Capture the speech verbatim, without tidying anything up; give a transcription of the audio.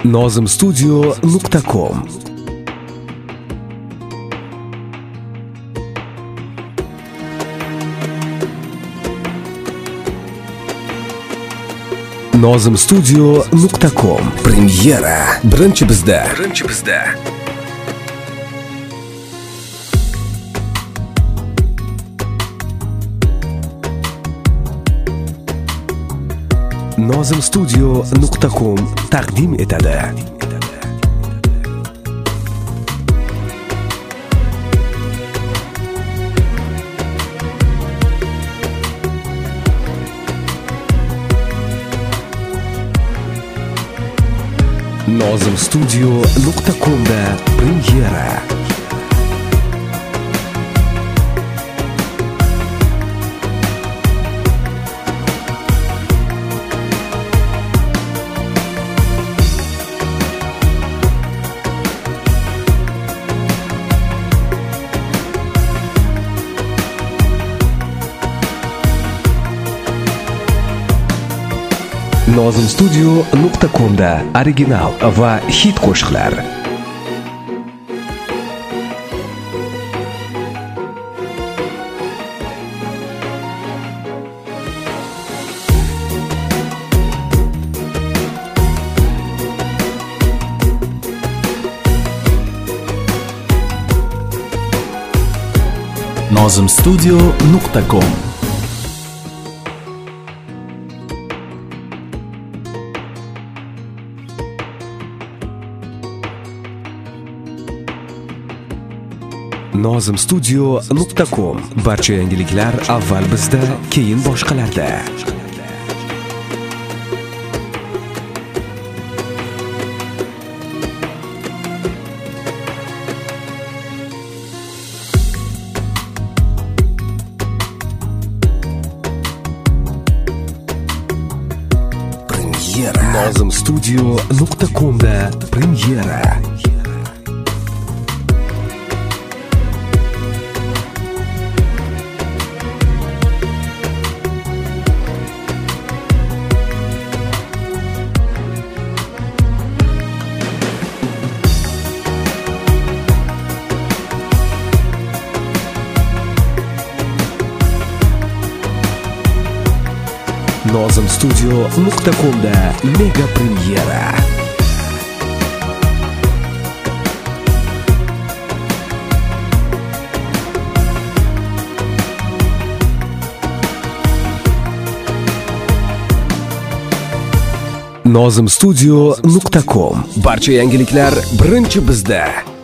nozim studio nuqta com. nozim studio nuqta com. Premyera birinchi bizda. Birinchi bizda. nozim studio nuqta com taqdim etadi. nozim studio nuqta com da premyera. nozim studio nuqta com da original va hit qo'shiqlar. nozim studio nuqta com. nozim studio nuqta com. Barcha yangiliklar avval bizda, keyin boshqalarda. Premyera. nozim studio nuqta com da premyera. nozim studio nuqta com da mega premyera. nozim studio nuqta com. Barcha yangiliklar birinchi bizda.